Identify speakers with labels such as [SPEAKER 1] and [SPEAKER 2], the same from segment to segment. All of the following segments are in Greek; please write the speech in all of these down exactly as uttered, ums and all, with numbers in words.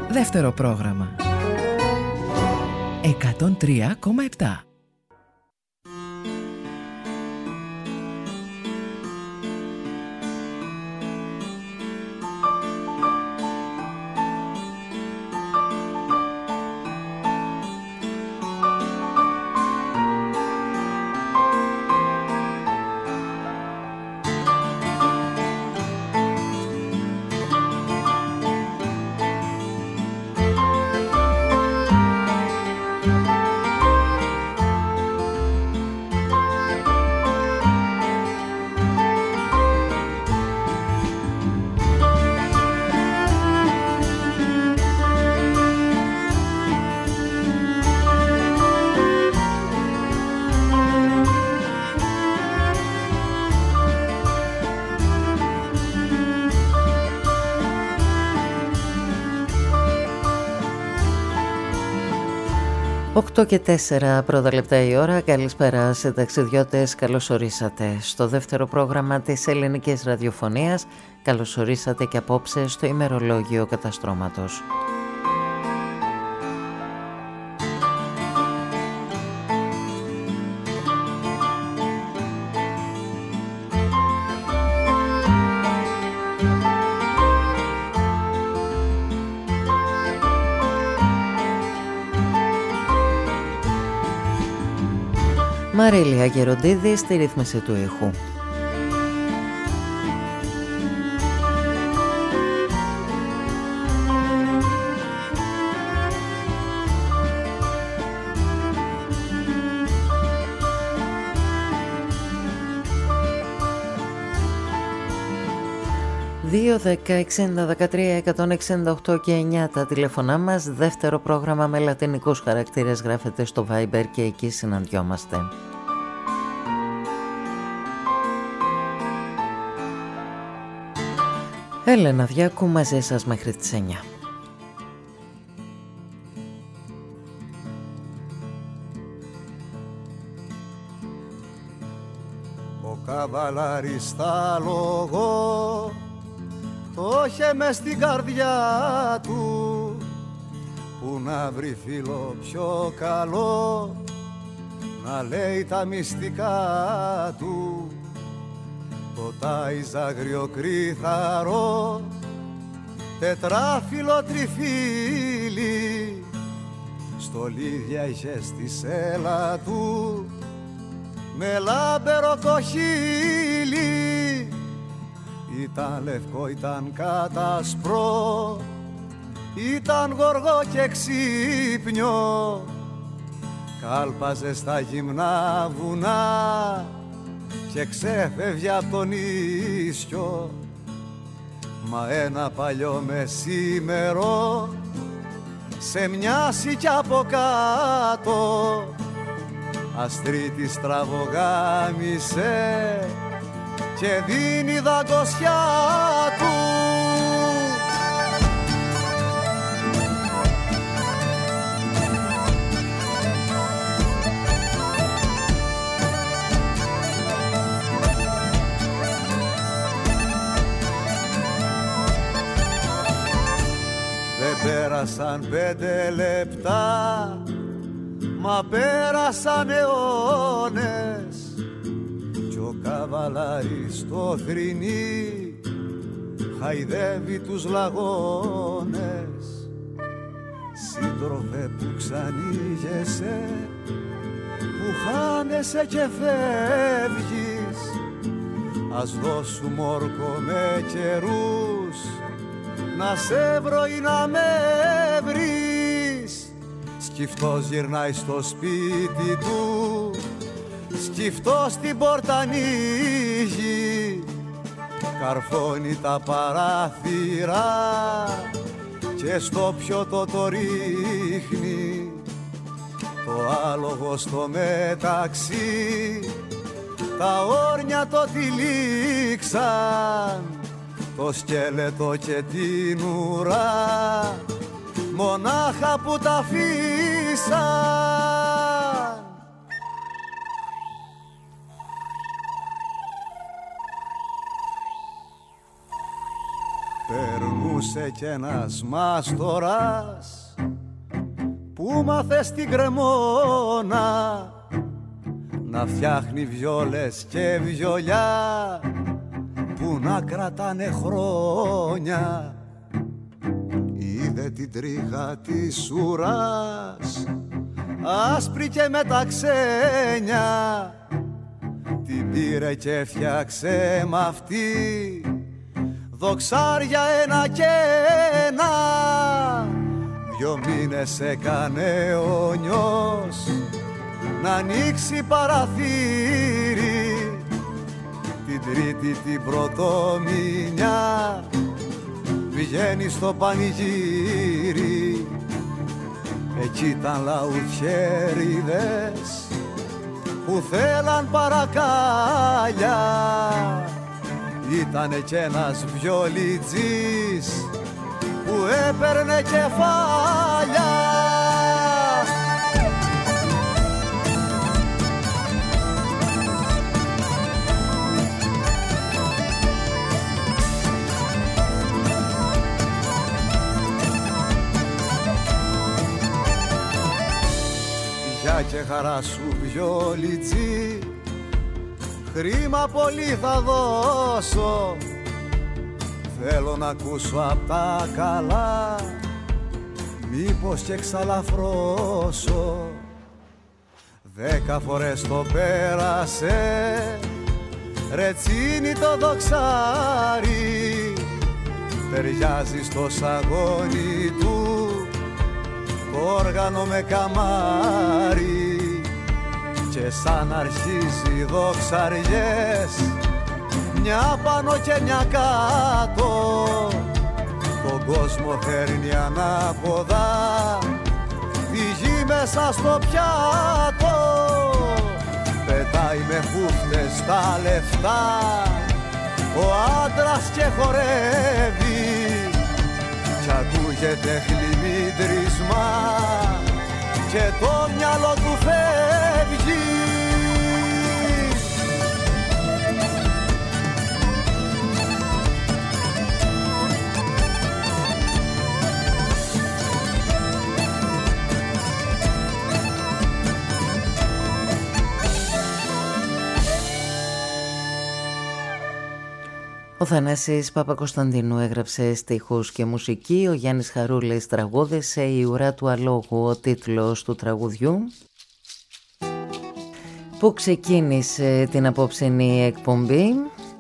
[SPEAKER 1] Δεύτερο πρόγραμμα εκατόν τρία κόμμα επτά.
[SPEAKER 2] οκτώ και τέσσερα πρώτα λεπτά η ώρα. Καλησπέρα σε ταξιδιώτες, καλώς ορίσατε στο δεύτερο πρόγραμμα της ελληνικής ραδιοφωνίας. Καλώς ορίσατε και απόψε στο ημερολόγιο καταστρώματος. Μαρίλια Γεροντίδη στη ρύθμιση του ήχου. δύο, δέκα, εξήντα, δεκατρία, εκατόν εξήντα οκτώ και εννιά τα τηλέφωνά μας. Δεύτερο πρόγραμμα με λατινικούς χαρακτήρες γράφεται στο Viber και εκεί συναντιόμαστε. Έλενα Διάκου μαζί σας μέχρι τις εννιά.
[SPEAKER 3] Ο καβαλάρης τα λόγο το είχε μες στην καρδιά του, που να βρει φίλο πιο καλό να λέει τα μυστικά του. Το τάιζ αγριοκρίθαρο τετράφυλλο τριφύλι, στολίδια είχε στη σέλα του με λάμπερο κοχύλι. Ήταν λευκό, ήταν κατασπρό, ήταν γοργό και ξύπνιο, κάλπαζε στα γυμνά βουνά και ξέφευγε απ' τον ίσιο. Μα ένα παλιό μεσήμερο σε μοιάσει κι από κάτω, αστρίτη στραβογάμισε και δίνει δαγκωσιά του. Δεν πέρασαν πέντε λεπτά, μα πέρασαν αιώνες, κι ο καβαλάρης στο θρηνί χαϊδεύει τους λαγώνες. Σύντροφε που ξανήγεσαι, που χάνεσαι και φεύγεις, ας δώσουμε όρκο με καιρούς, να σε βρω ή να με βρεις. Σκυφτός γυρνάει στο σπίτι του, σκυφτός την πόρτα ανοίγει, καρφώνει τα παράθυρα και στο πιωτό το ρίχνει. Το άλογο στο μεταξύ τα όρνια το τυλίξαν, το σκέλετο και την ουρά μονάχα που τα αφήσαν. Περνούσε κι ένας μάστορας που μάθε στην Κρεμόνα να φτιάχνει βιόλες και βιολιά που να κρατάνε χρόνια. Είδε την τρίχα της ουράς άσπρη και με τα ξένια, την πήρε και φτιάξε μ' αυτή δοξάρια ένα και ένα. Δυο μήνες έκανε ο νιός να ανοίξει παραθύρι, την τρίτη την πρωτομηνιά βγαίνει στο πανηγύρι. Εκεί ήταν λαουτιέριδες που θέλαν παρακάλια, ήτανε κι ένας βιολιτζής που έπαιρνε κεφάλια. Γεια και χαρά σου βιολιτζή, χρήμα πολύ θα δώσω, θέλω να ακούσω απ' τα καλά, μήπως και ξαλαφρώσω. Δέκα φορές το πέρασε, ρετσίνι το δοξάρι, ταιριάζει στο σαγόνι του το όργανο με καμάρι, και σαν αρχίζει δοξαριές μια πάνω και μια κάτω, τον κόσμο φέρνει ανάποδα, τη γη μέσα στο πιάτο. Πετάει με φούφτες τα λεφτά ο άντρας και χορεύει, κι ακούγεται χλιμίτρισμα και το μυαλό του φεύγει.
[SPEAKER 2] Ο Θανάσης Παπακοσταντίνου έγραψε στίχους και μουσική, ο Γιάννης Χαρούλης τραγούδισε, η ουρά του αλόγου ο τίτλος του τραγουδιού, που ξεκίνησε την απόψινή εκπομπή.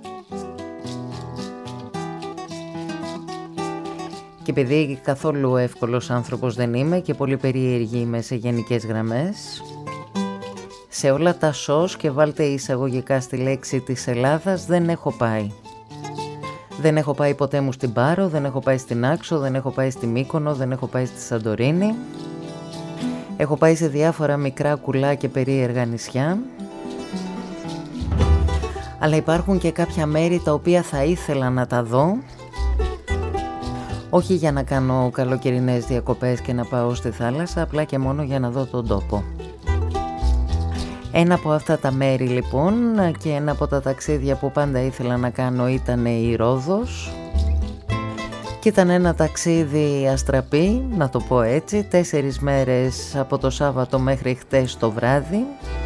[SPEAKER 2] Και επειδή καθόλου εύκολος άνθρωπος δεν είμαι και πολύ περίεργη είμαι σε γενικές γραμμές, σε όλα τα σως και βάλτε εισαγωγικά στη λέξη της Ελλάδας δεν έχω πάει. Δεν έχω πάει ποτέ μου στην Πάρο, δεν έχω πάει στην Άξο, δεν έχω πάει στη Μύκονο, δεν έχω πάει στη Σαντορίνη. Έχω πάει σε διάφορα μικρά κουλά και περίεργα νησιά. Αλλά υπάρχουν και κάποια μέρη τα οποία θα ήθελα να τα δω. Όχι για να κάνω καλοκαιρινές διακοπές και να πάω στη θάλασσα, απλά και μόνο για να δω τον τόπο. Ένα από αυτά τα μέρη λοιπόν και ένα από τα ταξίδια που πάντα ήθελα να κάνω ήταν η Ρόδος, και ήταν ένα ταξίδι αστραπή, να το πω έτσι, τέσσερις μέρες από το Σάββατο μέχρι χτες το βράδυ.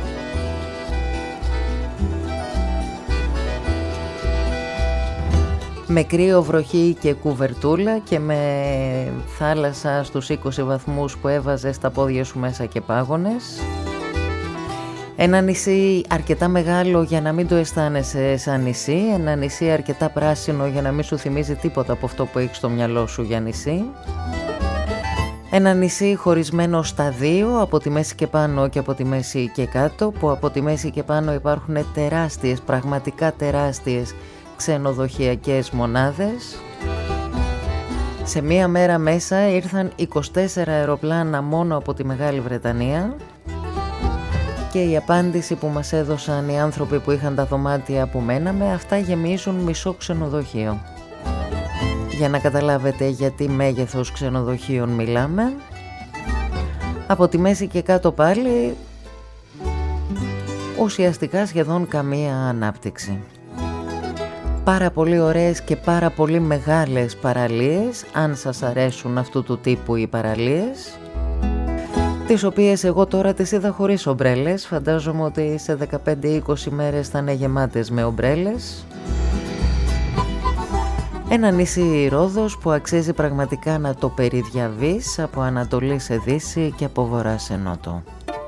[SPEAKER 2] Με κρύο, βροχή και κουβερτούλα και με θάλασσα στους είκοσι βαθμούς που έβαζε στα πόδια σου μέσα και πάγωνες. Ένα νησί αρκετά μεγάλο για να μην το αισθάνεσαι σαν νησί, ένα νησί αρκετά πράσινο για να μην σου θυμίζει τίποτα από αυτό που έχεις στο μυαλό σου για νησί. Ένα νησί χωρισμένο στα δύο, από τη μέση και πάνω και από τη μέση και κάτω, που από τη μέση και πάνω υπάρχουν τεράστιες, πραγματικά τεράστιες ξενοδοχειακές μονάδες. Σε μία μέρα μέσα ήρθαν είκοσι τέσσερα αεροπλάνα μόνο από τη Μεγάλη Βρετανία. Και η απάντηση που μας έδωσαν οι άνθρωποι που είχαν τα δωμάτια που μέναμε, αυτά γεμίζουν μισό ξενοδοχείο. Για να καταλάβετε γιατί μέγεθος ξενοδοχείων μιλάμε. Από τη μέση και κάτω πάλι ουσιαστικά σχεδόν καμία ανάπτυξη. πάρα πολύ ωραίες και πάρα πολύ μεγάλες παραλίες, αν σας αρέσουν αυτού του τύπου οι παραλίες, τις οποίες εγώ τώρα τις είδα χωρίς ομπρέλες. Φαντάζομαι ότι σε δεκαπέντε είκοσι μέρες θα είναι γεμάτες με ομπρέλες. Ένα νησί Ρόδος που αξίζει πραγματικά να το περιδιαβείς από Ανατολή σε Δύση και από Βορρά σε Νότο.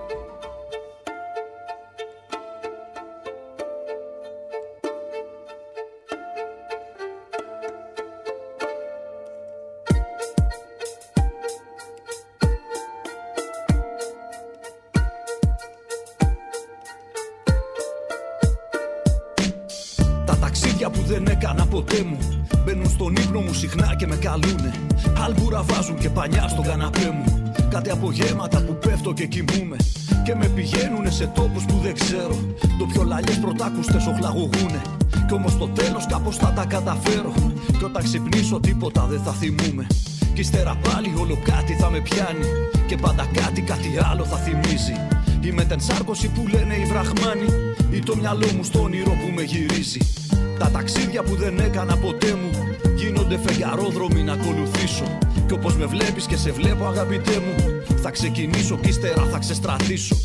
[SPEAKER 4] Συχνά και με καλούνε. Άλμπουρα βάζουν και πανιά στον καναπέ μου. Κάτι απογέματα που πέφτω και κοιμούμαι. Και με πηγαίνουνε σε τόπους που δεν ξέρω. Το πιο λαλιές πρωτάκουστες οχλαγωγούνε. Κι όμως στο τέλος κάπως θα τα καταφέρω. Κι όταν ξυπνήσω τίποτα δεν θα θυμούμαι. Κι ύστερα πάλι όλο κάτι θα με πιάνει. Και πάντα κάτι κάτι άλλο θα θυμίζει. Ή με την σάρκωση που λένε οι βραχμάνοι. Ή το μυαλό μου στο όνειρο που με γυρίζει. Τα ταξίδια που δεν έκανα ποτέ μου γίνονται φεγγαρόδρομοι να ακολουθήσω. Κι όπως με βλέπεις και σε βλέπω αγαπητέ μου, θα ξεκινήσω κι ύστερα θα ξεστρατήσω.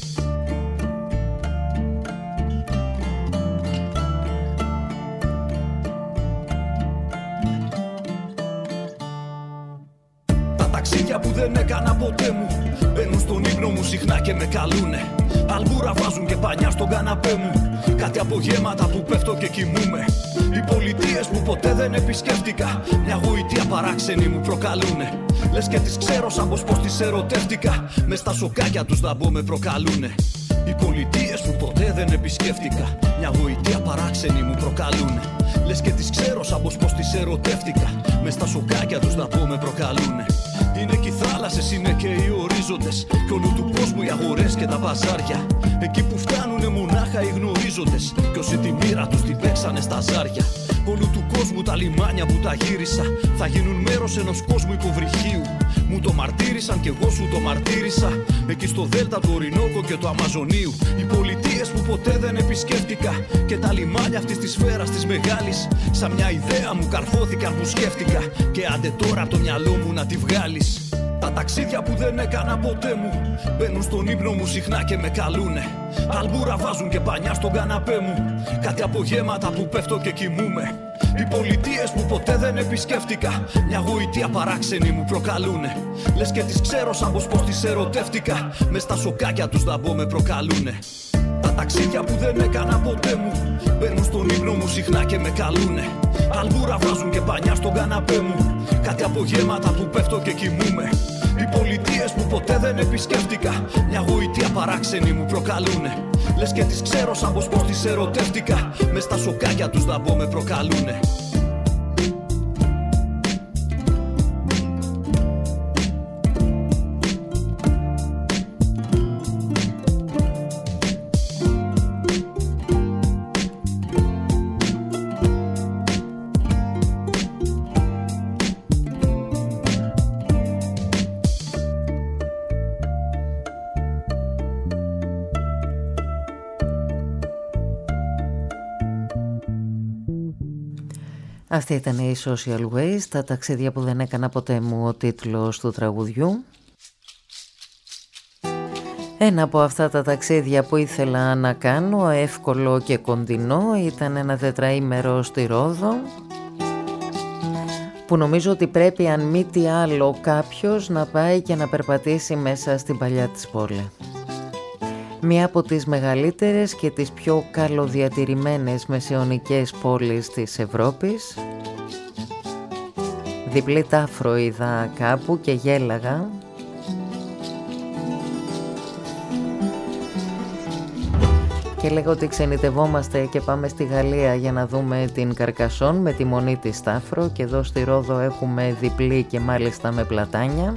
[SPEAKER 4] Τα ταξίδια που δεν έκανα ποτέ μου μπαίνουν στον ύπνο μου συχνά και με καλούνε. Αλμπούρα βάζουν και πανιά στον καναπέ μου. Κάτι απογέματα που πέφτω και κοιμούμαι. Οι πολιτείες που ποτέ δεν επισκέφτηκα μια γοητεία παράξενη μου προκαλούνε. Λες και τις ξέρω σαν πως πως τις ερωτεύτηκα. Μες στα σοκάκια τους να μπω με προκαλούνε. Οι πολιτείες που ποτέ δεν επισκέφτηκα μια γοητεία παράξενη μου προκαλούνε. Λες και τις ξέρω σαν πως πως τις ερωτεύτηκα. Μες στα σοκάκια τους να μπω με προκαλούνε. Είναι και οι θάλασσες, είναι και οι ορίζοντες. Κι όλου του κόσμου οι αγορές και τα μπαζάρια. Εκεί που φτάνουνε μονάχα οι γνωρίζοντες. Κι όσοι τη μοίρα τους την παίξανε στα ζάρια. Όλου του κόσμου τα λιμάνια που τα γύρισα θα γίνουν μέρος ενός κόσμου υποβρυχίου. Μου το μαρτύρησαν κι εγώ σου το μαρτύρησα. Εκεί στο Δέλτα του Ορινόκο και του Αμαζονίου. Οι πολιτείες που ποτέ δεν επισκέφτηκα. Και τα λιμάνια αυτής της σφαίρας της μεγάλης. Σαν μια ιδέα μου καρφώθηκαν που σκέφτηκα. Και άντε τώρα από το μυαλό μου να τη βγάλεις. Τα ταξίδια που δεν έκανα ποτέ μου μπαίνουν στον ύπνο μου συχνά και με καλούνε. Αλμπούρα βάζουν και πανιά στον καναπέ μου. Κάτι απογέματα που πέφτω και κοιμούμαι. Οι πολιτείες που ποτέ δεν επισκέφτηκα μια γοητεία παράξενη μου προκαλούνε. Λες και τις ξέρω σαν πως πως τις ερωτεύτηκα. Μες στα σοκάκια τους να μπω με προκαλούνε. Τα ταξίδια που δεν έκανα ποτέ μου μπαίνουν στον ύπνο μου συχνά και με καλούνε. Αλμπούρα βάζουν και πανιά στον καναπέ μου. Κάτι απογέματα που πέφτω και κοιμούμαι. Οι πολιτείες που ποτέ δεν επισκέφτηκα μια γοητεία παράξενη μου προκαλούνε. Λες και τις ξέρω σαν πως πως τις ερωτεύτηκα. Μες στα σοκάκια τους να μπω με προκαλούνε.
[SPEAKER 2] Αυτή ήταν η Social Ways, τα ταξίδια που δεν έκανα ποτέ μου, ο τίτλος του τραγουδιού. Ένα από αυτά τα ταξίδια που ήθελα να κάνω, εύκολο και κοντινό, ήταν ένα τετραήμερο στη Ρόδο, που νομίζω ότι πρέπει αν μη τι άλλο κάποιος να πάει και να περπατήσει μέσα στην παλιά της πόλη. Μία από τις μεγαλύτερες και τις πιο καλοδιατηρημένες μεσαιωνικές πόλεις της Ευρώπης. Διπλή τάφρο είδα κάπου και γέλαγα. Και λέγω ότι ξενιτευόμαστε και πάμε στη Γαλλία για να δούμε την Καρκασόν με τη μονή της Τάφρο, και εδώ στη Ρόδο έχουμε διπλή και μάλιστα με πλατάνια.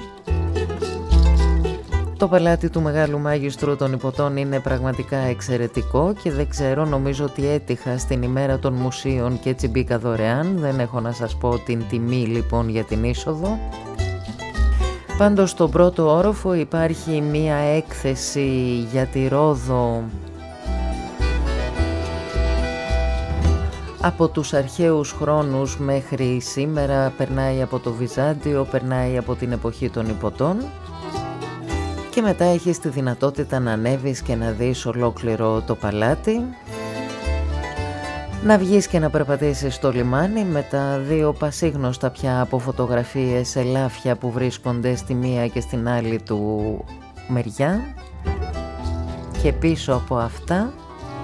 [SPEAKER 2] Το παλάτι του Μεγάλου Μάγιστρου των Ιππωτών είναι πραγματικά εξαιρετικό και δεν ξέρω, νομίζω ότι έτυχα στην ημέρα των μουσείων και έτσι μπήκα δωρεάν. Δεν έχω να σας πω την τιμή λοιπόν για την είσοδο. Πάντως στον πρώτο όροφο υπάρχει μία έκθεση για τη Ρόδο Από τους αρχαίους χρόνους μέχρι σήμερα, περνάει από το Βυζάντιο, περνάει από την εποχή των Ιππωτών και μετά έχεις τη δυνατότητα να ανέβεις και να δεις ολόκληρο το παλάτι, να βγεις και να περπατήσεις στο λιμάνι με τα δύο πασίγνωστα πια από φωτογραφίες ελάφια που βρίσκονται στη μία και στην άλλη του μεριά, και πίσω από αυτά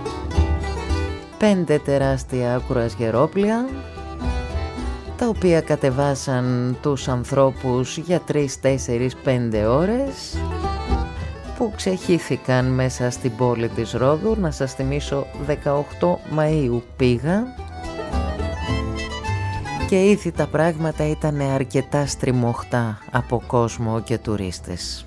[SPEAKER 2] πέντε τεράστια κρουαζιερόπλια τα οποία κατεβάσαν τους ανθρώπους για τρεις, τέσσερις, πέντε ώρες, που ξεχύθηκαν μέσα στην πόλη της Ρόδου. Να σας θυμίσω, δεκαοκτώ Μαΐου πήγα και ήδη τα πράγματα ήταν αρκετά στριμωχτά από κόσμο και τουρίστες.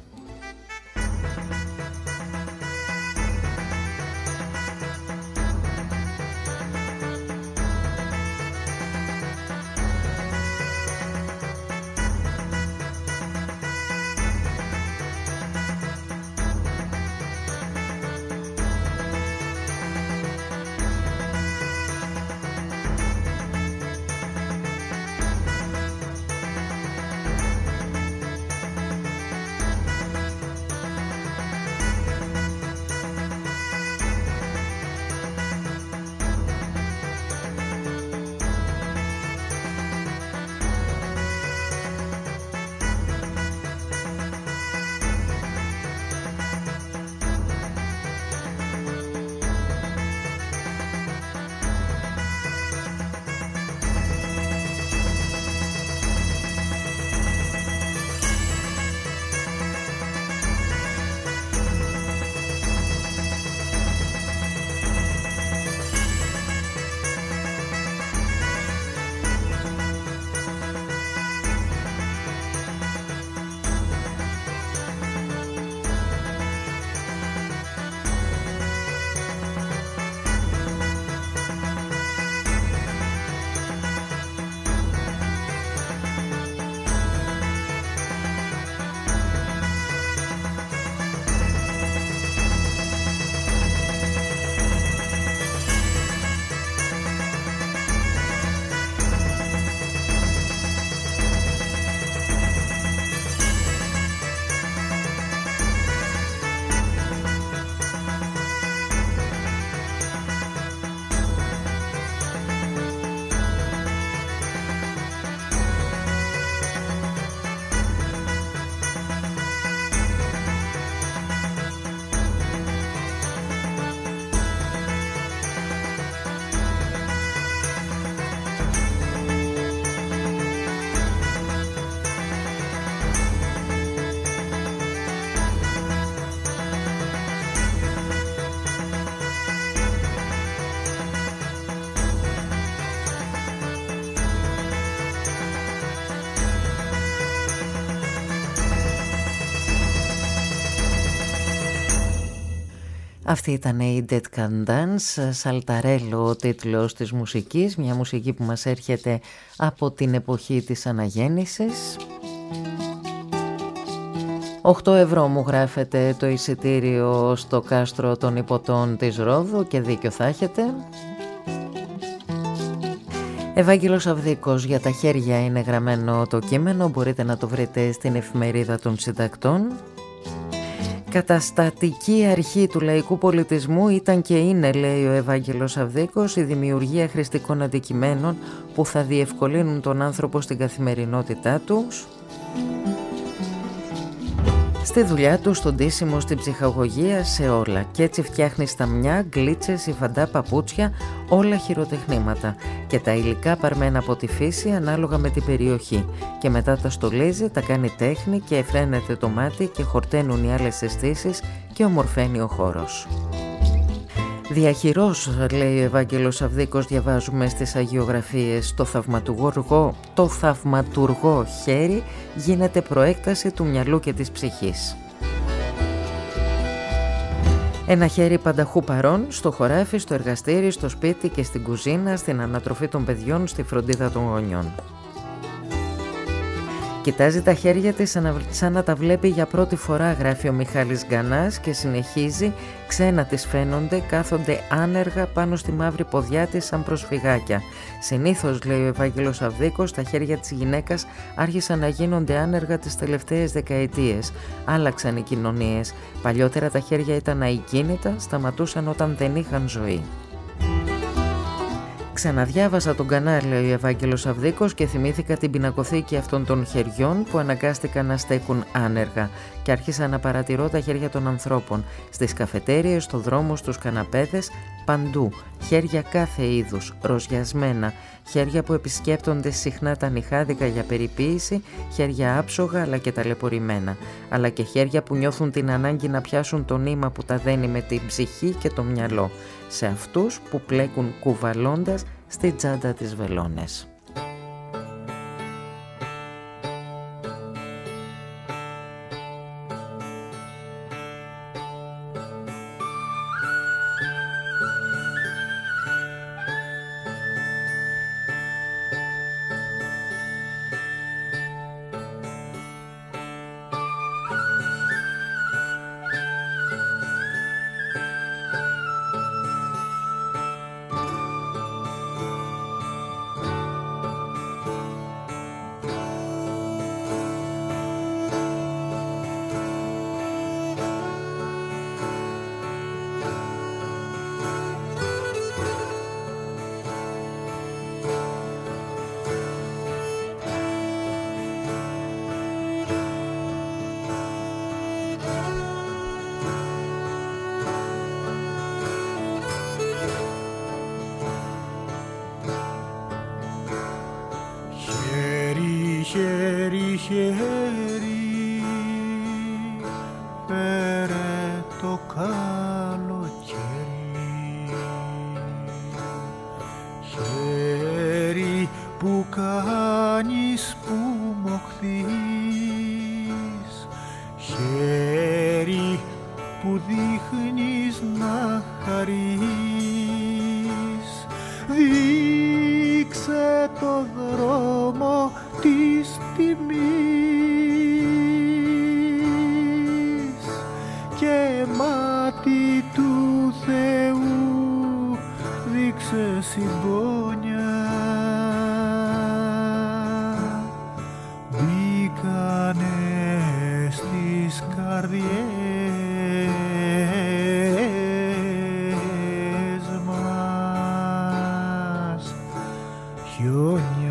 [SPEAKER 2] Αυτή ήταν η Dead Can Dance, Σαλταρέλο ο τίτλος της μουσικής, μια μουσική που μας έρχεται από την εποχή της αναγέννησης. οκτώ ευρώ μου γράφεται το εισιτήριο στο κάστρο των Ιππωτών της Ρόδου και δίκιο θα έχετε. Ευάγγελος Αυδίκος, για τα χέρια είναι γραμμένο το κείμενο, μπορείτε να το βρείτε στην εφημερίδα των συντακτών. Καταστατική αρχή του λαϊκού πολιτισμού ήταν και είναι, λέει ο Ευάγγελος Αυδίκος, η δημιουργία χρηστικών αντικειμένων που θα διευκολύνουν τον άνθρωπο στην καθημερινότητά τους, στη δουλειά του, στον ντύσιμο, στην ψυχαγωγία, σε όλα. Και έτσι φτιάχνει σταμιά, γκλίτσες, υφαντά, παπούτσια, όλα χειροτεχνήματα. Και τα υλικά παρμένα από τη φύση ανάλογα με την περιοχή. Και μετά τα στολίζει, τα κάνει τέχνη και εφραίνεται το μάτι και χορταίνουν οι άλλες αισθήσεις και ομορφαίνει ο χώρος. Διαχειρός, λέει ο Ευάγγελος Αυδίκος, διαβάζουμε στις αγιογραφίες, το θαυματουργό, το θαυματουργό χέρι γίνεται προέκταση του μυαλού και της ψυχής. Ένα χέρι πανταχού παρών, στο χωράφι, στο εργαστήρι, στο σπίτι και στην κουζίνα, στην ανατροφή των παιδιών, στη φροντίδα των γονιών. Κοιτάζει τα χέρια της σαν να τα βλέπει για πρώτη φορά, γράφει ο Μιχάλης Γκανάς και συνεχίζει. Ξένα της φαίνονται, κάθονται άνεργα πάνω στη μαύρη ποδιά της σαν προσφυγάκια. Συνήθως, λέει ο Ευάγγελος Αυδίκος, τα χέρια της γυναίκας άρχισαν να γίνονται άνεργα τις τελευταίες δεκαετίες. Άλλαξαν οι κοινωνίες. Παλιότερα τα χέρια ήταν αικίνητα, σταματούσαν όταν δεν είχαν ζωή. Ξαναδιάβασα τον Γκανά, λέει ο Ευάγγελος Αυδίκος, και θυμήθηκα την πινακοθήκη αυτών των χεριών που αναγκάστηκαν να στέκουν άνεργα και άρχισα να παρατηρώ τα χέρια των ανθρώπων στις καφετέριες, στο δρόμο, στους καναπέδες, παντού. Χέρια κάθε είδους, ροζιασμένα, χέρια που επισκέπτονται συχνά τα νυχάδικα για περιποίηση, χέρια άψογα αλλά και ταλαιπωρημένα, αλλά και χέρια που νιώθουν την ανάγκη να πιάσουν το νήμα που τα δένει με την ψυχή και το μυαλό, σε αυτούς που πλέκουν κουβαλώντας στη τσάντα τις βελόνες.
[SPEAKER 3] Χέρι, χέρι, φέρε το καλοκαίρι. Χέρι που κάνεις που μοχθείς, χέρι που δείχνεις να χαρείς. Δείξε το δρόμο της τιμής και μάτι του Θεού δείξε συμπόνια. Μπήκανε στις καρδιές μας χιόνια.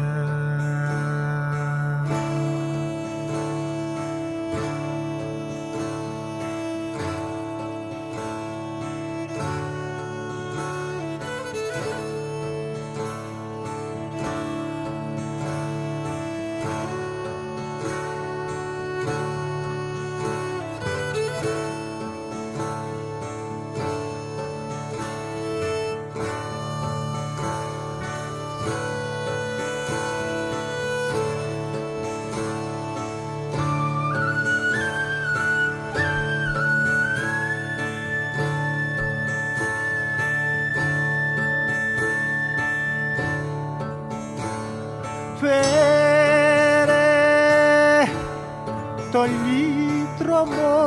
[SPEAKER 3] Φέρε το λύτρωμο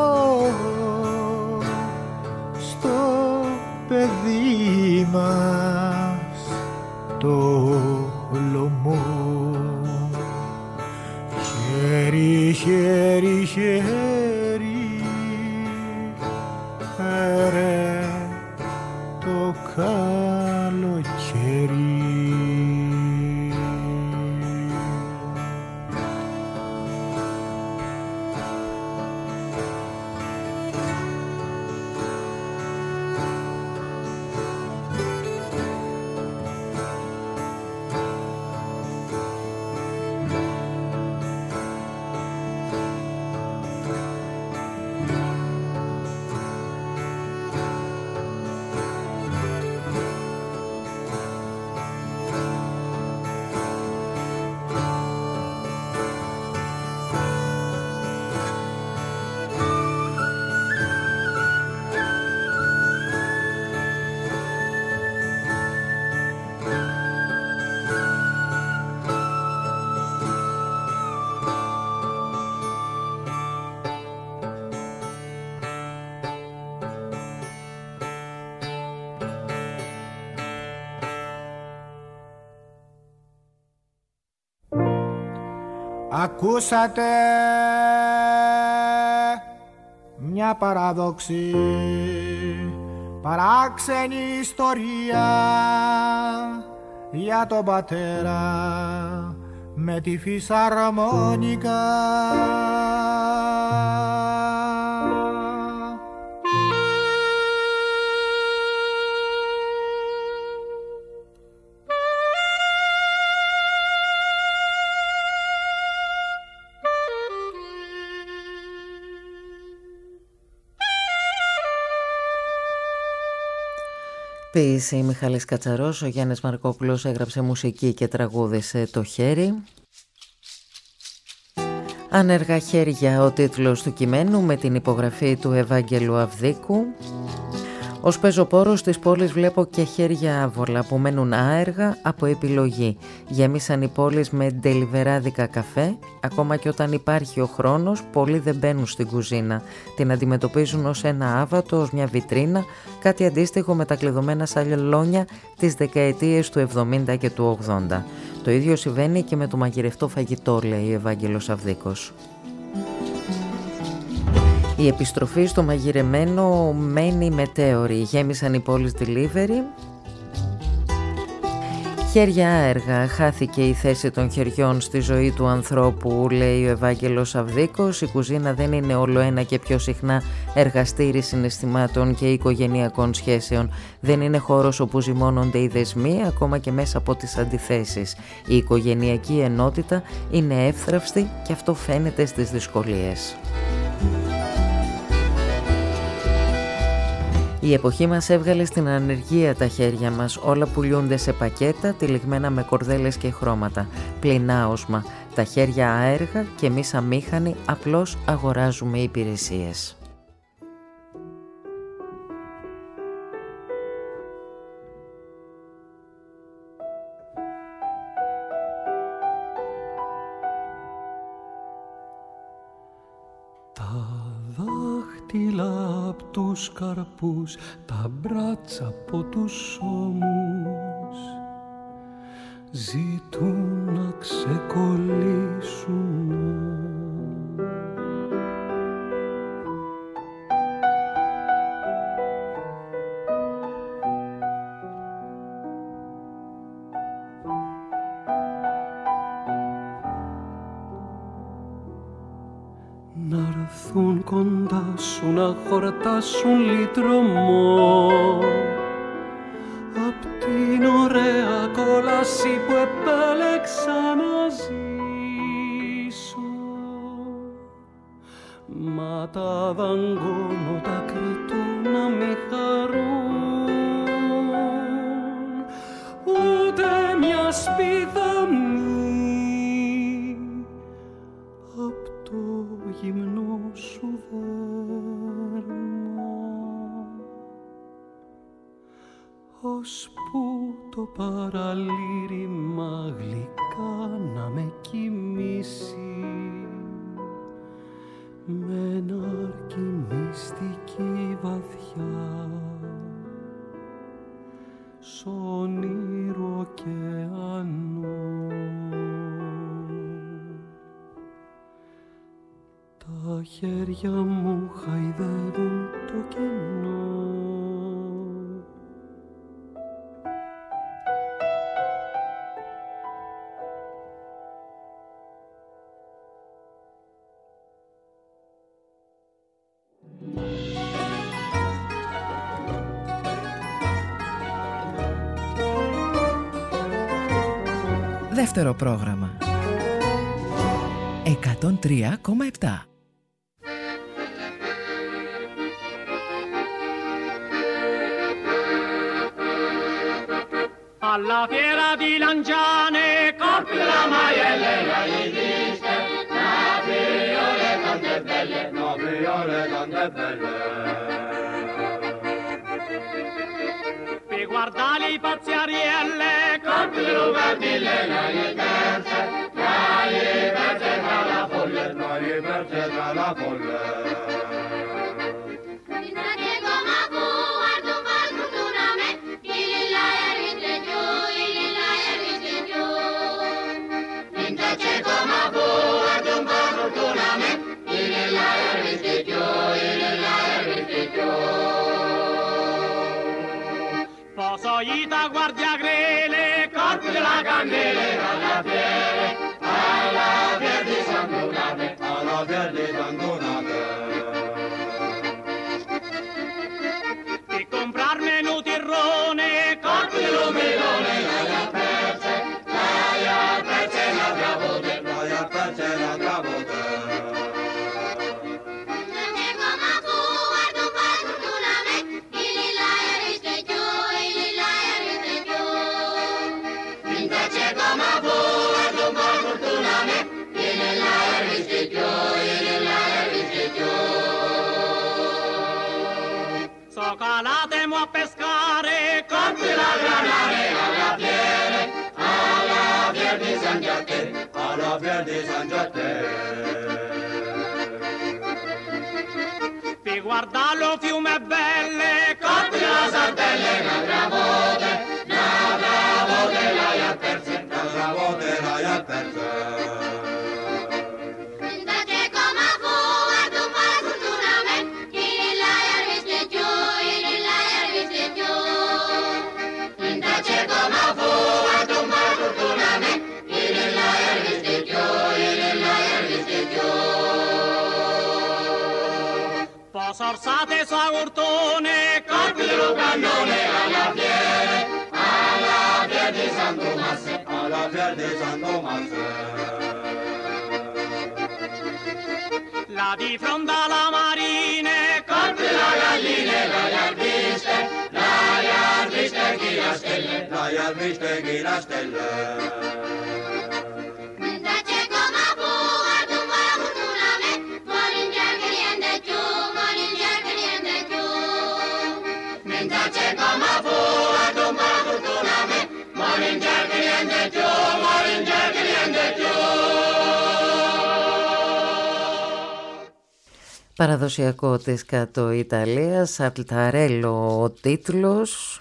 [SPEAKER 3] στο παιδί μας το χλωμό. Χέρι, χέρι, χέρι, φέρε το καλοκαίρι. Ακούσατε μια παράδοξη, παράξενη ιστορία για τον πατέρα με τη φυσαρμόνικα.
[SPEAKER 2] Ποίηση Μιχάλης Κατσαρός, ο Γιάννης Μαρκόπουλος έγραψε μουσική και τραγούδισε το χέρι. Άνεργα χέρια ο τίτλος του κειμένου με την υπογραφή του Ευάγγελου Αυδίκου. Ως πεζοπόρος της πόλης βλέπω και χέρια άβολα που μένουν άεργα από επιλογή. Γέμισαν οι πόλεις με ντελιβεράδικα καφέ, ακόμα και όταν υπάρχει ο χρόνος, πολλοί δεν μπαίνουν στην κουζίνα. Την αντιμετωπίζουν ως ένα άβατο, ως μια βιτρίνα, κάτι αντίστοιχο με τα κλειδωμένα σαλόνια τις δεκαετίες του εβδομήντα και του ογδόντα. Το ίδιο συμβαίνει και με το μαγειρευτό φαγητό, λέει ο Ευάγγελος Αυδίκος. Η επιστροφή στο μαγειρεμένο μένει μετέωρη. Γέμισαν οι πόλεις delivery. Χέρια άεργα, χάθηκε η θέση των χεριών στη ζωή του ανθρώπου, λέει ο Ευάγγελος Αυδίκος. Η κουζίνα δεν είναι όλο ένα και πιο συχνά εργαστήρι συναισθημάτων και οικογενειακών σχέσεων. Δεν είναι χώρος όπου ζυμώνονται οι δεσμοί, ακόμα και μέσα από τις αντιθέσεις. Η οικογενειακή ενότητα είναι εύθραυστη και αυτό φαίνεται στις δυσκολίες. Η εποχή μας έβγαλε στην ανεργία τα χέρια μας, όλα πουλιούνται σε πακέτα, τυλιγμένα με κορδέλες και χρώματα. Πληνάωσμα, τα χέρια άεργα και εμείς αμήχανοι απλώς αγοράζουμε υπηρεσίες.
[SPEAKER 5] Απ' τους καρπούς, τα μπράτσα από τους ώμους ζητούν να ξεκολλήσουν. Να'ρθούν κοντά σου να χορτάσουν λυτρωμό απ' την ωραία κόλαση που επέλεξα να ζήσω. Μα τα δαγκώνω, τα κρατώ να μη χαρούν ούτε μια σπίδα μη απ' το γυμνό σου δέρμα, ώσπου το παραλήρημα γλυκά να με κοιμήσει με νάρκη μυστική βαθιά σ' όνειρο ωκεανό. Τα χέρια μου χαϊδεύουν το κενό.
[SPEAKER 1] Δεύτερο πρόγραμμα εκατόν τρία κόμμα επτά.
[SPEAKER 6] Alla fiera di Lanciane, corpi la maielle, la riviste, capriole tante belle, capriole tante belle. Per guardare i pazziarielle, corpi lugardille, la riverse, la riverse tra la folle, la riverse tra la folle. Come Aita guardia grele, corpi della candele, alla fiere, alla verde sandonate, alla verde sandonate. Di comprar menù tirrone, corpi di lumelone, l'aia perse, l'aia perse la gravote, l'aia perse la gravote. Socalatemo a pescare, corpi la granare, alla fiere, alla fiere di San Giatte, alla fiere di San Giatte. Per guardarlo fiume belle, corpi la sardelle, la gravote, la gravote l'hai a perse, la gravote l'hai a perse. Sorsate su agurtone, corpi dello cannone, alla fiere, alla fiere di San Tommaso, alla fiere di San Tommaso. La di fronte alla marine, corpi la galline, la iarbiste, la iarbiste chi la stelle, la iarbiste chi la stelle.
[SPEAKER 2] Παραδοσιακό της κάτω Ιταλίας, Αλταρέλο ο τίτλος.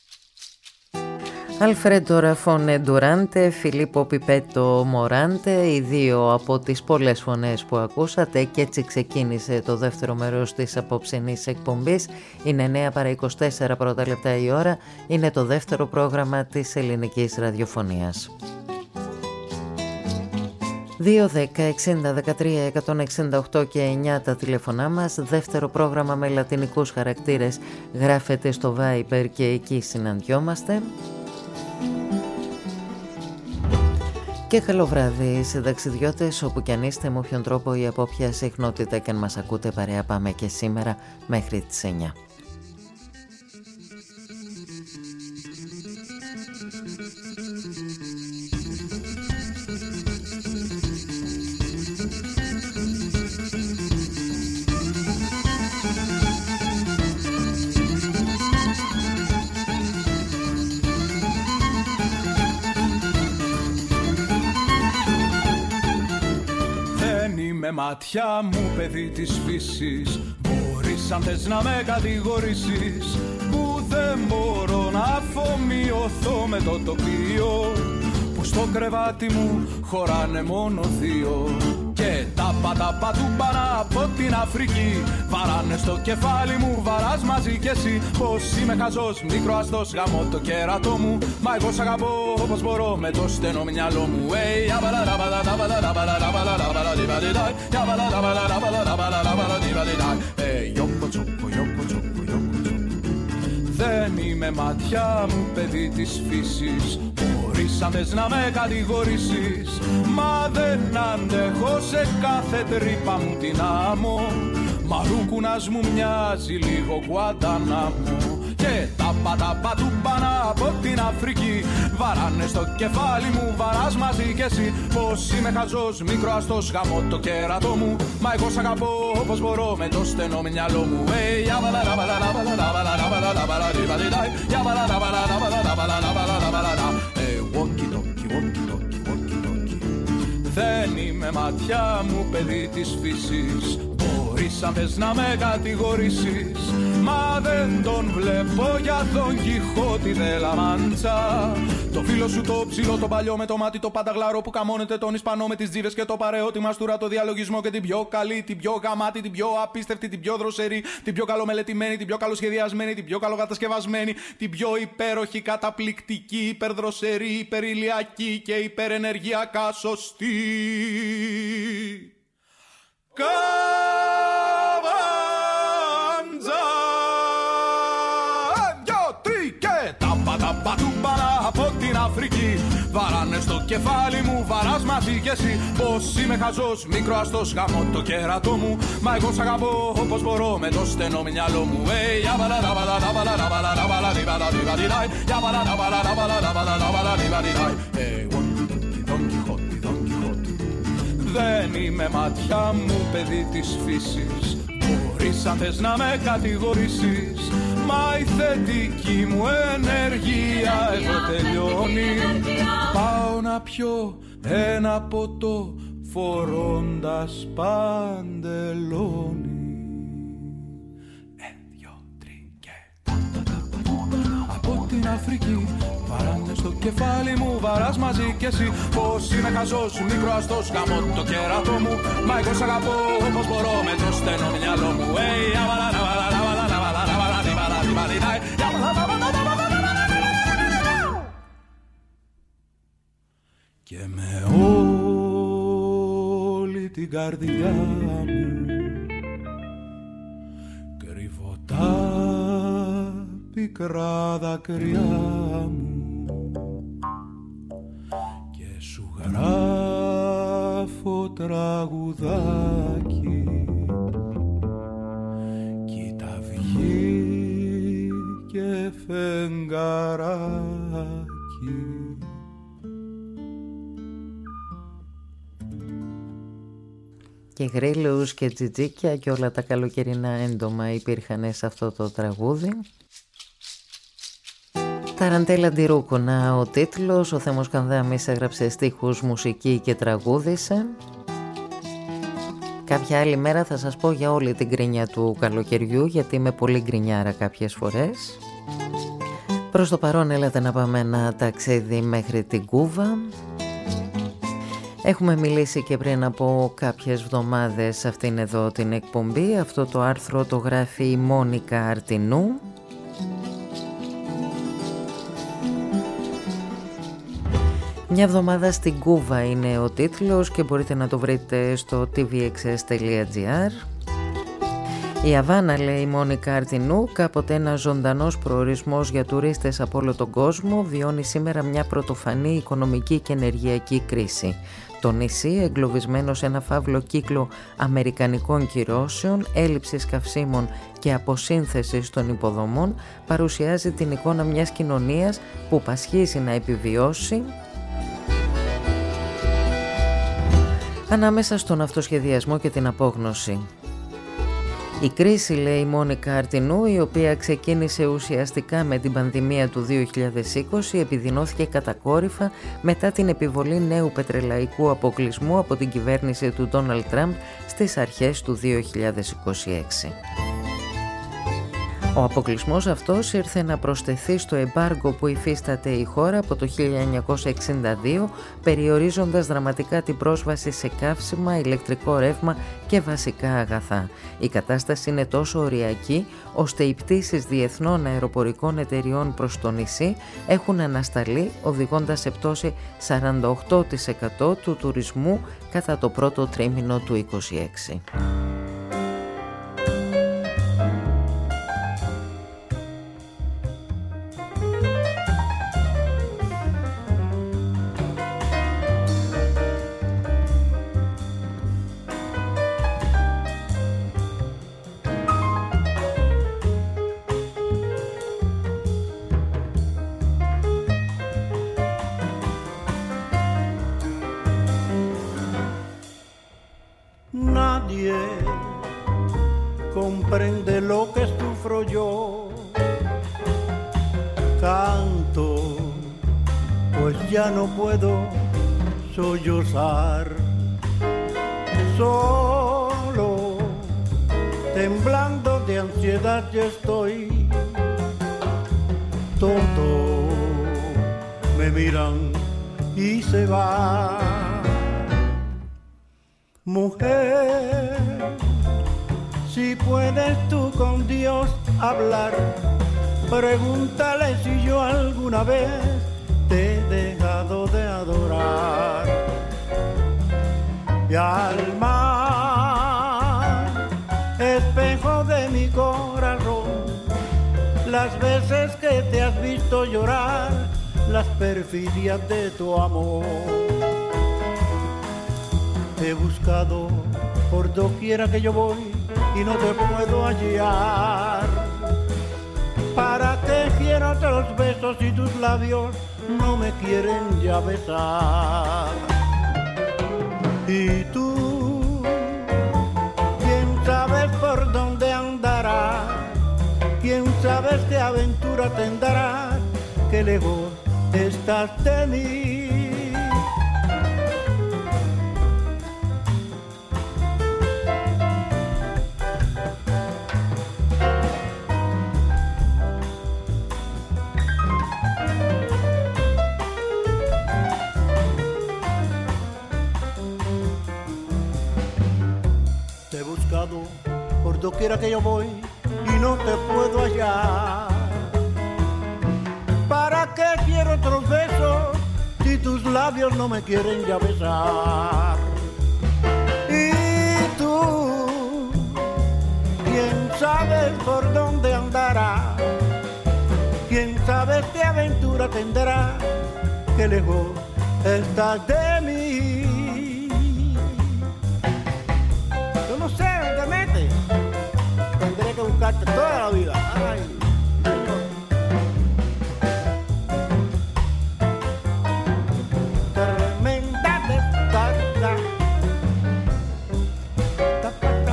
[SPEAKER 2] Αλφρέντο Ραφόνε Ντουράντε, Φιλίππο Πιπέτο Μοράντε, οι δύο από τις πολλές φωνές που ακούσατε, και έτσι ξεκίνησε το δεύτερο μέρος της απόψινής εκπομπής. Είναι εννέα παρά είκοσι τέσσερα πρώτα λεπτά η ώρα, είναι το δεύτερο πρόγραμμα της ελληνικής ραδιοφωνίας. δύο δέκα εξήντα δεκατρία εκατόν εξήντα οκτώ και εννιά τα τηλεφωνά μας. Δεύτερο πρόγραμμα με λατινικούς χαρακτήρες γράφεται στο Viber και εκεί συναντιόμαστε. Και καλό βράδυ συνταξιδιώτες, όπου κι αν είστε, με όποιον τρόπο ή από όποια συχνότητα και αν μας ακούτε, παρέα πάμε και σήμερα μέχρι τις εννιά.
[SPEAKER 7] Μάτια μου, παιδί της φύσης, μπορείς αν θες να με κατηγορήσεις, που δεν μπορώ να αφομοιωθώ με το τοπίο, που στο κρεβάτι μου χωράνε μόνο δύο. Και τα πατάπα του μπανά από την Αφρική βαράνε στο κεφάλι μου, βαράς μαζί κι εσύ. Πως είμαι χαζός, μικρό αστός, γαμώ το κέρατό μου, μα εγώ σ' αγαπώ όπως μπορώ με το στενό μυαλό μου. Δεν είμαι ματιά μου, παιδί της φύσης, μπορείς αν θες να με κατηγορήσεις, μα δεν αντέχω σε κάθε τρύπα μου την άμμο. Μαρούκουνας μου μοιάζει λίγο Γουαντανάμο. Και τα πατάπα του μπανά από την Αφρική βαράνε στο κεφάλι μου, βαράς μαζί κι εσύ. Πως είμαι χαζός, μικρό αστός, γαμώ το κέρατό μου, μα εγώ σ' αγαπώ όπως μπορώ με το στενό μυαλό μου. Δεν είμαι ματιά μου, παιδί της φύσης, μπορείς αν θες να με κατηγορήσεις. Μα δεν τον βλέπω για τον Κιχώτη δε Λαμάντσα. Το φίλο σου το ψηλό, το παλιό με το μάτι το πάντα γλαρό που καμώνεται τον Ισπανό με τις τζίβες και το παρέο, τη μαστούρα, το διαλογισμό και την πιο καλή, την πιο γαμάτη, την πιο απίστευτη, την πιο δροσερή, την πιο καλομελετημένη, την πιο καλοσχεδιασμένη, την πιο καλοκατασκευασμένη, την πιο υπέροχη, καταπληκτική, υπερδροσερή, υπερηλιακή και υπερενεργειακά σωστή. Καβάντζα. Δυο, τρει και τα παταπατούμπανα από την Αφρική. Βαράνε στο κεφάλι μου, βαράς μαζί κι εσύ. Πως είμαι χαζός, μικρό αστός, γαμώ το κέρατό μου. Μα εγώ σ' αγαπώ όπως μπορώ με το στενό μυαλό μου. Δεν είμαι ματιά μου παιδί της φύσης. Μπορείς αν θες να με κατηγορήσεις. Μα η θετική μου ενέργεια εδώ τελειώνει. Πάω να πιω ένα ποτό φορώντας παντελόνι. Από την Αφρική βαράνε στο κεφάλι μου, βαράς μαζί κι εσύ. Πως είμαι χαζός, μικρό αστός, γαμώ το κέρατό μου. Μα εγώ σ' αγαπώ όπως μπορώ με το στενό μυαλό μου. Και με όλη την καρδιά μου κρύβω τα πικρά δάκρυά μου και σου γράφω τραγουδάκι. Κοίτα βγει και φεγγαράκι.
[SPEAKER 2] Και γρίλους και τζιτζίκια και όλα τα καλοκαιρινά έντομα υπήρχαν σε αυτό το τραγούδι. Ταραντέλα Ντιρούκουνα ο τίτλος, ο Θέμος Κανδάμης έγραψε στίχους, μουσική και τραγούδισε. Κάποια άλλη μέρα θα σας πω για όλη την γκρίνια του καλοκαιριού, γιατί είμαι πολύ γκρινιάρα κάποιες φορές. Προς το παρόν έλατε να πάμε ένα ταξίδι μέχρι την Κούβα. Έχουμε μιλήσει και πριν από κάποιες εβδομάδες σε αυτήν εδώ την εκπομπή. Αυτό το άρθρο το γράφει η Μόνικα Αρτινού. Μια εβδομάδα στην Κούβα είναι ο τίτλος και μπορείτε να το βρείτε στο τι βι εξ ες τελεία τζι άρ. Η Αβάνα, λέει η Μόνικα Αρτινού, κάποτε ένας ζωντανός προορισμός για τουρίστες από όλο τον κόσμο, βιώνει σήμερα μια πρωτοφανή οικονομική και ενεργειακή κρίση. Το νησί, εγκλωβισμένο σε ένα φαύλο κύκλο αμερικανικών κυρώσεων, έλλειψης καυσίμων και αποσύνθεσης των υποδομών, παρουσιάζει την εικόνα μιας κοινωνίας που πασχίζει να επιβιώσει ανάμεσα στον αυτοσχεδιασμό και την απόγνωση. Η κρίση, λέει η Μόνικα Αρτινού, η οποία ξεκίνησε ουσιαστικά με την πανδημία του δύο χιλιάδες είκοσι, επιδεινώθηκε κατακόρυφα μετά την επιβολή νέου πετρελαϊκού αποκλεισμού από την κυβέρνηση του Ντόναλντ Τραμπ στις αρχές του δύο χιλιάδες είκοσι έξι. Ο αποκλεισμός αυτός ήρθε να προσθεθεί στο εμπάργκο που υφίσταται η χώρα από το χίλια εννιακόσια εξήντα δύο, περιορίζοντας δραματικά την πρόσβαση σε καύσιμα, ηλεκτρικό ρεύμα και βασικά αγαθά. Η κατάσταση είναι τόσο οριακή, ώστε οι πτήσεις διεθνών αεροπορικών εταιριών προς το νησί έχουν ανασταλεί, οδηγώντας σε πτώση σαράντα οκτώ τοις εκατό του τουρισμού κατά το πρώτο τρίμηνο του είκοσι έξι.
[SPEAKER 8] Comprende lo que sufro yo, canto, pues ya no puedo sollozar, solo temblando de ansiedad yo estoy. Todos me miran y se van. Mujer, si puedes tú con Dios hablar, pregúntale si yo alguna vez te he dejado de adorar. Y al mar, espejo de mi corazón, las veces que te has visto llorar, las perfidias de tu amor. Te he buscado por doquiera que yo voy y no te puedo hallar. ¿Para qué quiero otros besos si tus labios no me quieren ya besar? Y tú, ¿quién sabes por dónde andarás? ¿Quién sabes qué aventura tendrás? Que lejos estás de mí. Por doquiera que yo voy y no te puedo hallar. ¿Para qué quiero otros besos si tus labios no me quieren ya besar? Y tú, ¿quién sabe por dónde andará? ¿Quién sabe qué aventura tendrá? Que lejos estás de mí. Tendré que buscarte toda la vida. Ay, Señor. Tremenda descarga. Ta, ta, ta.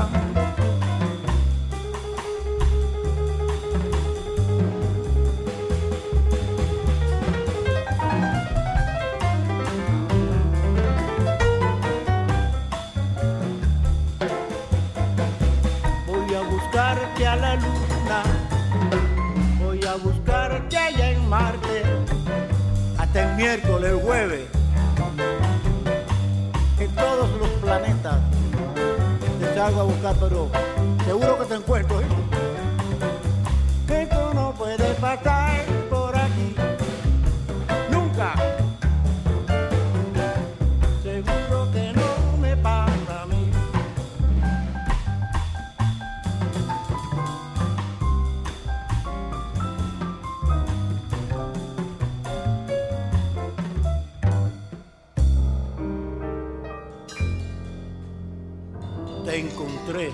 [SPEAKER 8] A la luna, voy a buscarte allá en Marte, hasta el miércoles, el jueves, en todos los planetas te salgo a buscar, pero seguro que te encuentro, ¿eh? Que tú no puedes pasar por aquí, nunca, seguro que no me pasa a mí. Te encontré.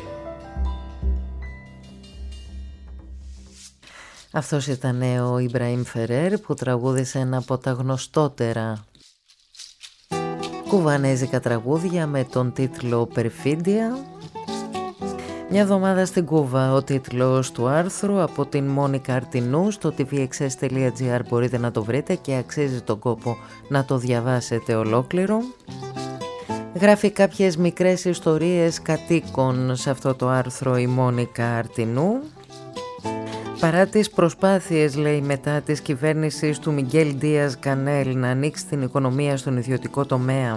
[SPEAKER 2] Αυτός ήταν ο Ιμπραήμ Φερέρ που τραγούδισε ένα από τα γνωστότερα κουβανέζικα τραγούδια με τον τίτλο «Περφίντια». Μια εβδομάδα στην Κούβα, ο τίτλος του άρθρου από την Μόνικα Αρτινού στο τι βι εξ ες τελεία τζι άρ, μπορείτε να το βρείτε και αξίζει τον κόπο να το διαβάσετε ολόκληρο. Γράφει κάποιες μικρές ιστορίες κατοίκων σε αυτό το άρθρο η Μόνικα Αρτινού. Παρά τις προσπάθειες, λέει, μετά της κυβέρνησης του Μιγγέλ Ντίας Κανέλ να ανοίξει την οικονομία στον ιδιωτικό τομέα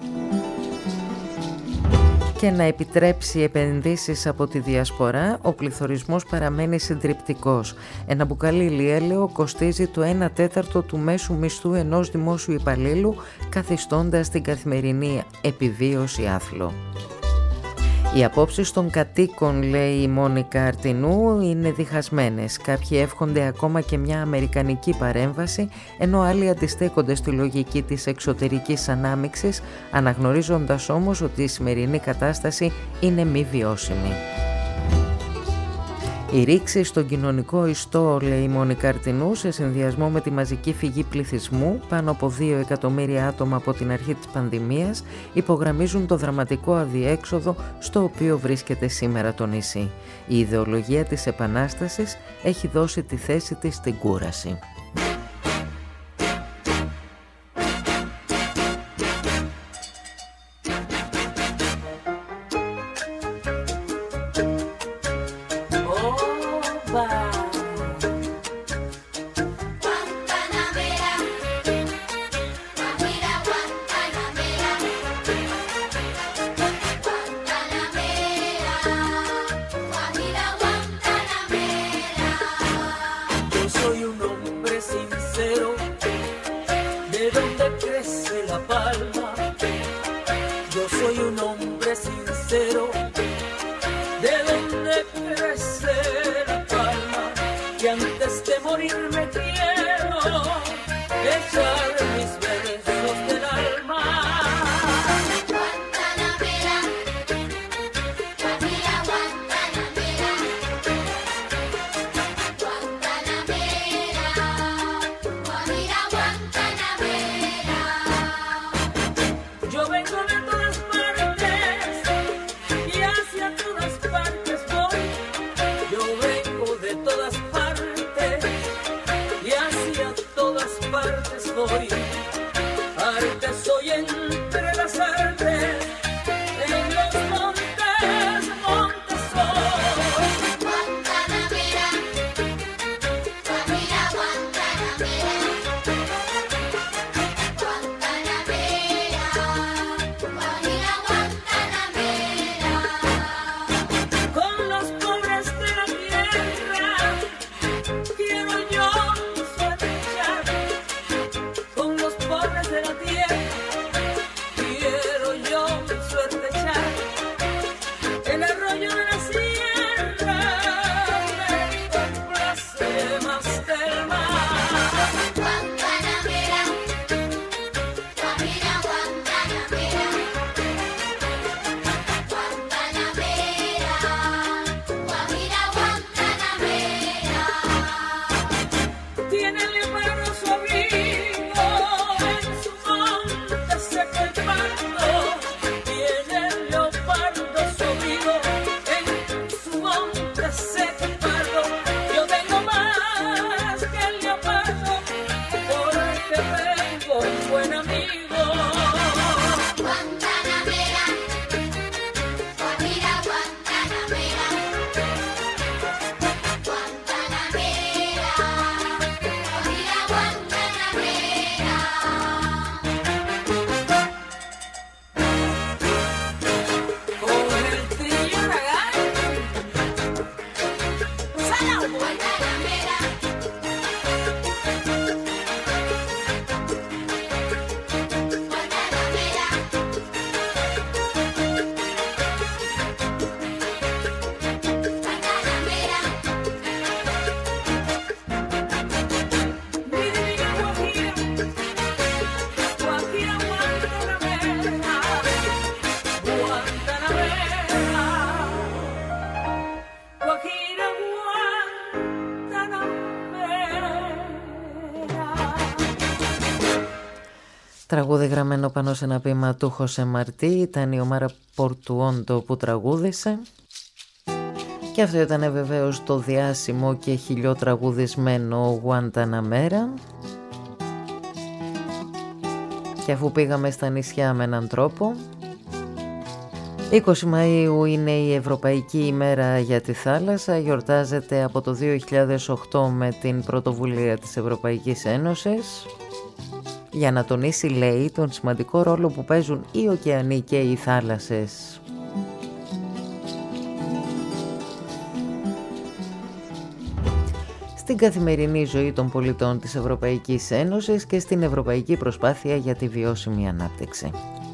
[SPEAKER 2] και να επιτρέψει επενδύσεις από τη διασπορά, ο πληθωρισμός παραμένει συντριπτικός. Ένα μπουκάλι ηλιέλαιο κοστίζει το ένα τέταρτο του μέσου μισθού ενός δημόσιου υπαλλήλου, καθιστώντας την καθημερινή επιβίωση άθλο. Οι απόψεις των κατοίκων, λέει η Μόνικα Αρτινού, είναι διχασμένες. Κάποιοι εύχονται ακόμα και μια αμερικανική παρέμβαση, ενώ άλλοι αντιστέκονται στη λογική της εξωτερικής ανάμειξης, αναγνωρίζοντας όμως ότι η σημερινή κατάσταση είναι μη βιώσιμη. Η ρήξη στον κοινωνικό ιστό, λέει η Μόνικα Αρτινού, σε συνδυασμό με τη μαζική φυγή πληθυσμού, πάνω από δύο εκατομμύρια άτομα από την αρχή της πανδημίας, υπογραμμίζουν το δραματικό αδιέξοδο στο οποίο βρίσκεται σήμερα το νησί. Η ιδεολογία της Επανάστασης έχει δώσει τη θέση της στην κούραση.
[SPEAKER 9] acero, de donde crece la palma, que antes de morir me quiero echar mis besos del alma.
[SPEAKER 10] Guantanamera, Guajira, Guantanamera, Guantanamera, Guajira, Guantanamera.
[SPEAKER 9] Yo vengo de todas partes y hacia todas partes voy. Yo vengo de todas partes y hacia todas partes voy. Arte soy entre las artes, en los montes, montes soy.
[SPEAKER 10] Guantanamera, Guajira, Guantanamera, Guantanamera, Guajira, Guantanamera.
[SPEAKER 9] Con los pobres de la tierra quiero yo suertear. Con los pobres de la tierra quiero yo suertear. El arroyo de la sierra me complace más que el mar.
[SPEAKER 10] Guantanamera, Guajira, Guantanamera, Guantanamera, Guajira, Guantanamera.
[SPEAKER 9] Tiene el leopardo su abrigo, en su monte seco el pardo. Tiene el leopardo su abrigo, en su monte seco el pardo. Yo tengo más que el leopardo, porque tengo un buen amigo.
[SPEAKER 10] Guantanamera, Guajira, Guantanamera, Guantanamera, Guajira, Guantanamera.
[SPEAKER 9] Con el trillo Aragán, ¡sala!
[SPEAKER 10] Guantanamera, Guantanamera, Guantanamera.
[SPEAKER 9] Mi divina Guajira, Guajira, Guantanamera, Guantanamera, Guajira, Guantanamera.
[SPEAKER 2] Τραγούδι γραμμένο πάνω σε ένα ποίημα του Χωσέ Μαρτί, ήταν η Ομάρα Πορτουόντο που τραγούδισε. Και αυτό ήταν βεβαίως το διάσημο και χιλιοτραγουδισμένο Guantanamera. Και αφού πήγαμε στα νησιά με έναν τρόπο, είκοσι Μαΐου είναι η Ευρωπαϊκή ημέρα για τη θάλασσα, γιορτάζεται από το δύο χιλιάδες οκτώ με την πρωτοβουλία της Ευρωπαϊκής Ένωσης για να τονίσει, λέει, τον σημαντικό ρόλο που παίζουν οι ωκεανοί και οι θάλασσες. Στην καθημερινή ζωή των πολιτών της Ευρωπαϊκής Ένωσης και στην ευρωπαϊκή προσπάθεια για τη βιώσιμη ανάπτυξη.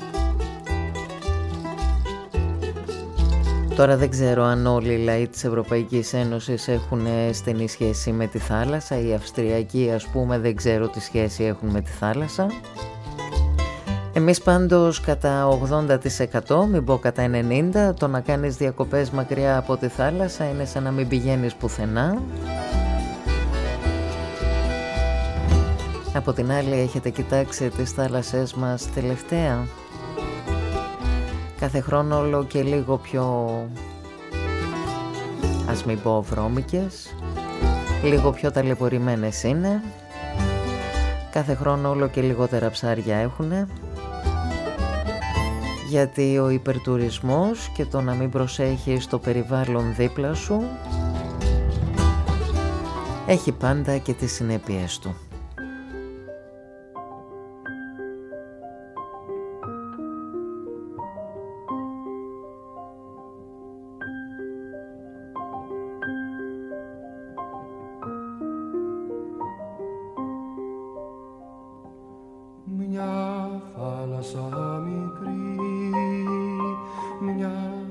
[SPEAKER 2] Τώρα δεν ξέρω αν όλοι οι λαοί της Ευρωπαϊκής Ένωσης έχουν στενή σχέση με τη θάλασσα. Οι Αυστριακοί, ας πούμε, δεν ξέρω τι σχέση έχουν με τη θάλασσα. Εμείς πάντως κατά ογδόντα τοις εκατό, μην πω κατά ενενήντα τοις εκατό, το να κάνεις διακοπές μακριά από τη θάλασσα είναι σαν να μην πηγαίνεις πουθενά. Από την άλλη, έχετε κοιτάξει τις θάλασσές μας τελευταία? Κάθε χρόνο όλο και λίγο πιο, ας μην πω βρώμικες, λίγο πιο ταλαιπωρημένες είναι. Κάθε χρόνο όλο και λιγότερα ψάρια έχουνε, γιατί ο υπερτουρισμός και το να μην προσέχεις το περιβάλλον δίπλα σου έχει πάντα και τις συνέπειες του.
[SPEAKER 5] Μια θάλασσα μικρή, μια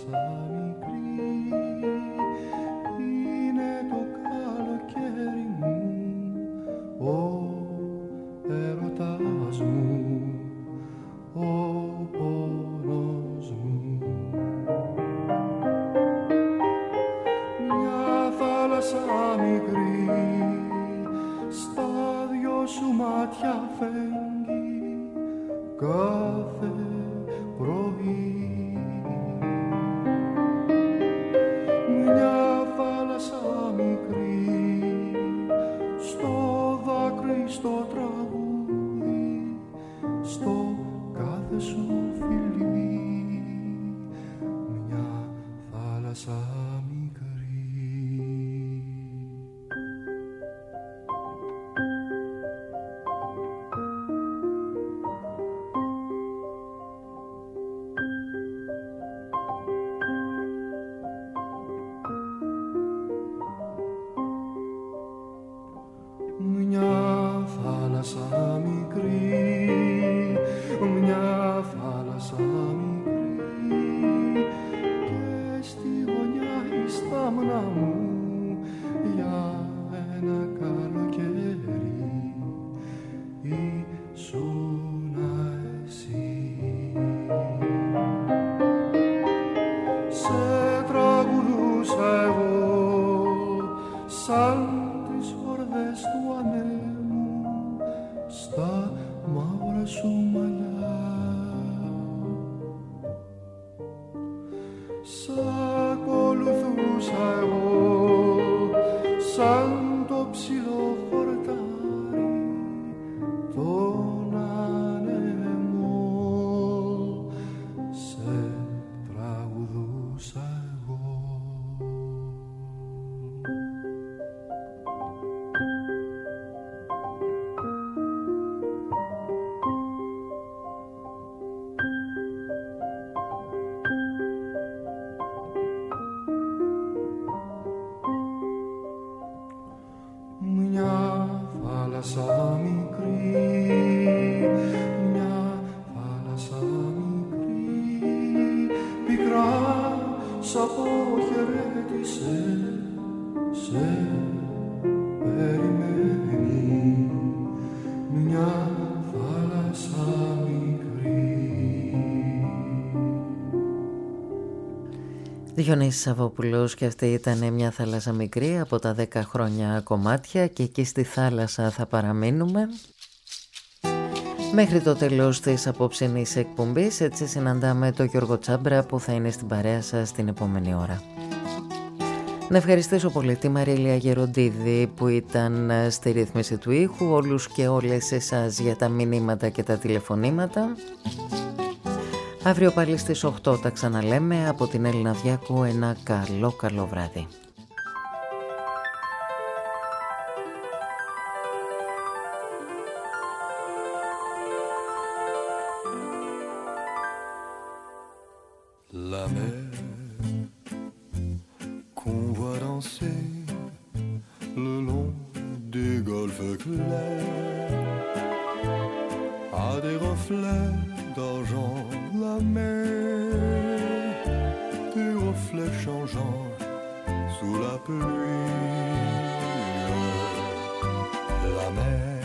[SPEAKER 2] Διονύσης Σαββόπουλος, και αυτή ήταν μια θάλασσα μικρή από τα δέκα χρόνια κομμάτια, και εκεί στη θάλασσα θα παραμείνουμε μέχρι το τέλος της απόψινής εκπομπής. Έτσι συναντάμε τον Γιώργο Τσάμπρα που θα είναι στην παρέα σας την επόμενη ώρα. Να ευχαριστήσω πολύ τη Μαρίλια Γεροντίδη που ήταν στη ρύθμιση του ήχου, όλους και όλες εσάς για τα μηνύματα και τα τηλεφωνήματα. Αύριο πάλι στις οκτώ τα ξαναλέμε. Από την Έλληνα Διάκου ένα καλό καλό βράδυ.
[SPEAKER 11] La mer qu'on voit danser le long des golfes clairs a des reflets d'argent. La mer, des reflets changeants sous la pluie. La mer,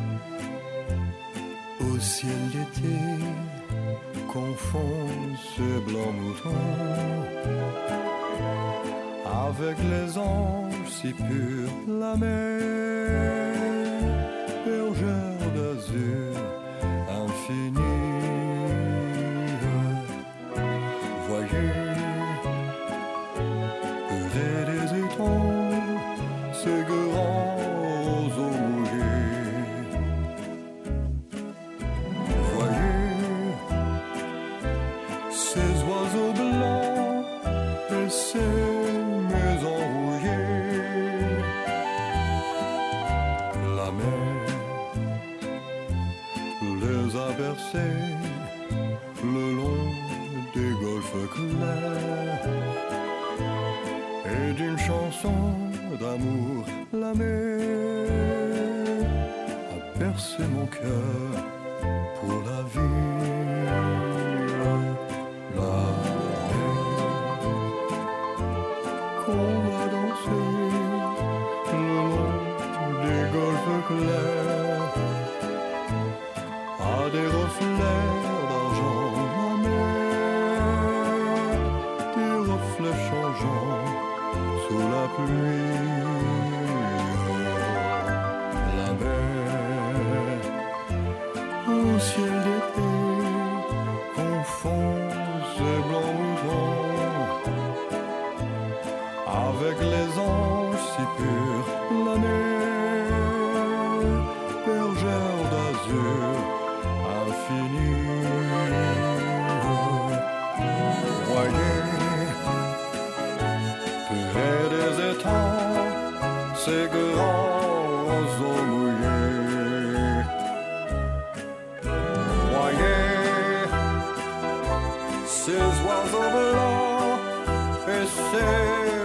[SPEAKER 11] au ciel d'été, confond ses blancs moutons avec les anges si purs. La mer, bergère d'azur infini. Voyez, peser des étangs, ces grands roseaux mouillés. Voyez, ces oiseaux blancs et ces maisons rouillées. La mer les a bercés le long des golfes clairs, et d'une chanson d'amour la mer a bercé mon cœur pour la vie. La mer avec les anges si purs, la mer, bergère d'azur infinie. Voyez, près des étangs, ces grands eaux mouillées. Voyez, ces oiseaux blancs et ces